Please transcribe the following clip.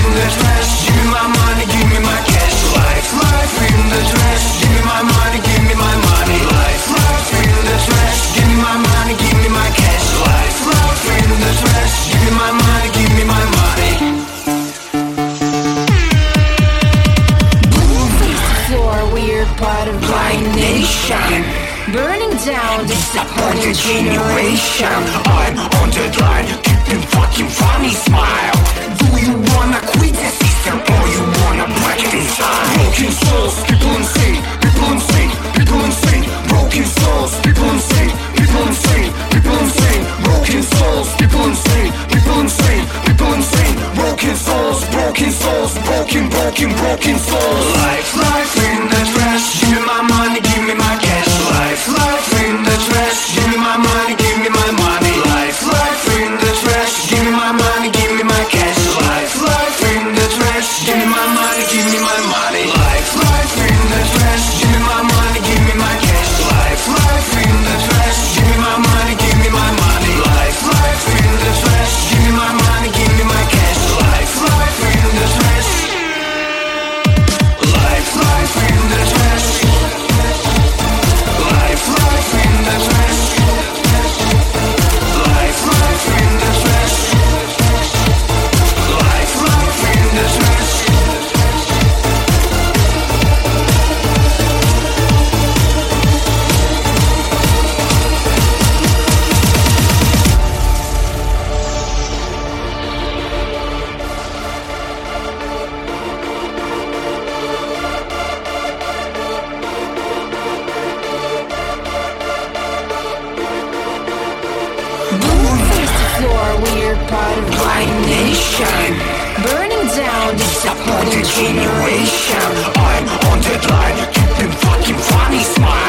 in the trash. Give me my money, give me my cash. Life in the trash. Give me my money, give me my money. Life in the trash. Give me my money, give me my cash. Life in the trash. Give me my money, give me my money. We're part of my nation, burning down disappointed generation. I'm on the line, keep them fucking funny smile. Do you wanna quit the system or you wanna break it inside? Broken souls, people insane, people insane, people insane. Broken souls, people insane, people insane, people insane. Broken souls, people insane, people insane, people insane. Broken souls, broken souls, broken souls. Life in the trash. Give me my money, give me my cash. Life in the trash. Give me my money, give me my money. Life in the trash. Give me my money, give me my cash. Life in the trash. Give me my money, give me my money. Life in the trash. Give me my money, give me my cash. Life in the trash. Give me my money, give me my money. Life in the trash. Give me my money, give me my cash. Life in the trash. Life in the trash. Life in the trash. Life in the trash. Life in the trash. We're part of my nation, burning down disappointed generation. I'm on the line, keep them fucking funny smile.